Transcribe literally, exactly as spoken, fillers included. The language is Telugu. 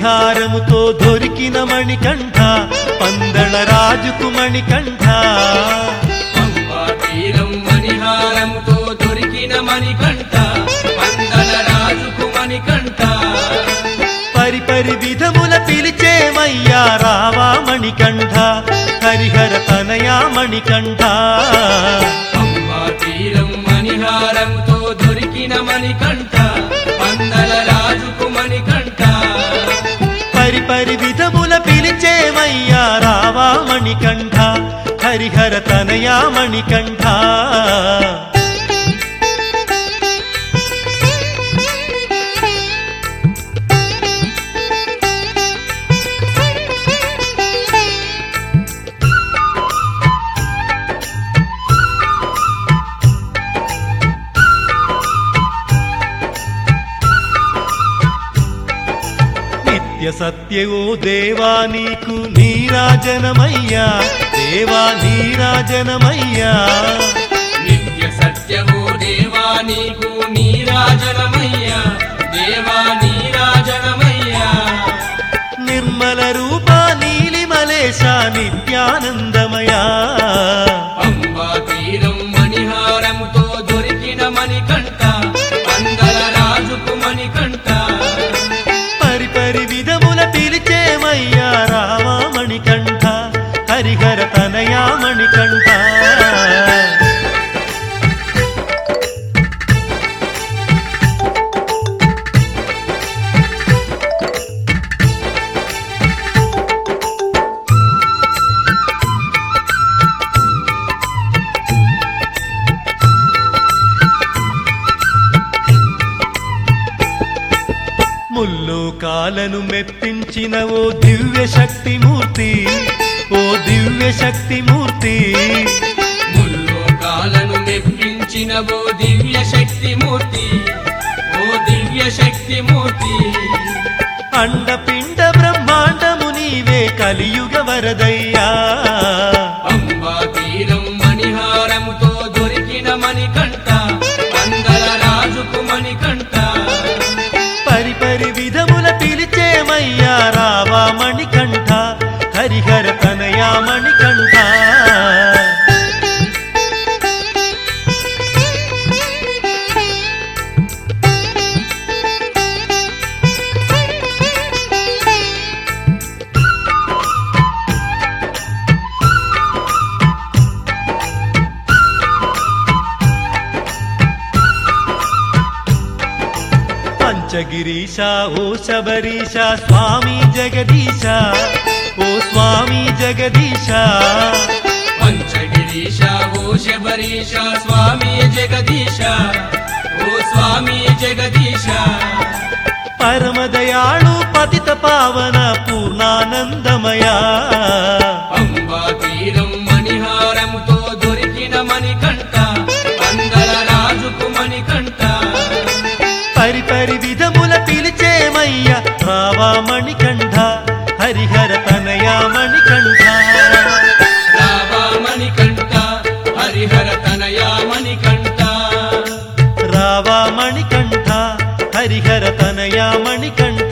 మణిహారముతో దొరికిన మణికంఠ పందల రాజుకు మణికంఠ పంబా తీరం మణిహారముతో దొరికిన మణికంఠ పందల రాజుకు మణికంఠ పరిపరి విధముల పిలిచేమయ్యా రావా మణికంఠ హరిహర తనయా మణికంఠ పంబా తీరం మణిహారముతో దొరికిన మణికంఠ పందల రాజుకు మణికంఠ పరిపరి విధముల పిలిచేమయ్యా రావా మణికంఠ హరిహర తనయా మణికంఠ నిత్య సత్యవో దేవా నీకు నీరాజనమయ్యా దేవా నీరాజనమయ్యా నిత్య సత్యవో దేవా నీకు నీరాజనమయ్యా దేవా నీరాజనమయ్యా నిర్మల రూప నీలిమలేశ నిత్యానందమయా పంబా తీరం మణిహారముతో దొరికిన మణికంఠ పందల రాజుకు మణికంఠ పరిపరి విధముల పిలిచేమయ్యా రావా మణికంఠ హరిహర తనయా మణికంఠ ముల్లోకాలను మెప్పించిన ఓ దివ్య శక్తి మూర్తి ఓ దివ్య శక్తి మూర్తి ముల్లోకాలను మెప్పించిన ఓ దివ్య శక్తి మూర్తి ఓ దివ్య శక్తి మూర్తి అండపిండ బ్రహ్మాండము నీవే కలియుగ వరదయ్యా పంబా తీరం మణిహారముతో దొరికిన మణికంఠ పందల రాజుకు మణికంఠ పరిపరి విధముల పిలిచేమయ్యా రావా మణికంఠ హరిహర తనయా మణికంఠ పంచగిరీశ ఓ శబరీశ స్వామి జగదీశ ఓ స్వామి జగదీశ పంచగిరీశ ఓ శబరీశ స్వామి జగదీశ ఓ స్వామి జగదీశ పరమదయాళు పతిత పావన పూర్ణానందమయా పంబా తీరం మణిహారముతో దొరికిన మణికంఠ పందల రాజుకు మణికంఠ పరిపరి విధముల పిలిచేమయ్యా రావా మణికంఠ హరిహర తనయా మణికంఠ రావా మణికంఠ హరిహర తనయా మణికంఠ రావా మణికంఠ హరిహర తనయా మణికంఠ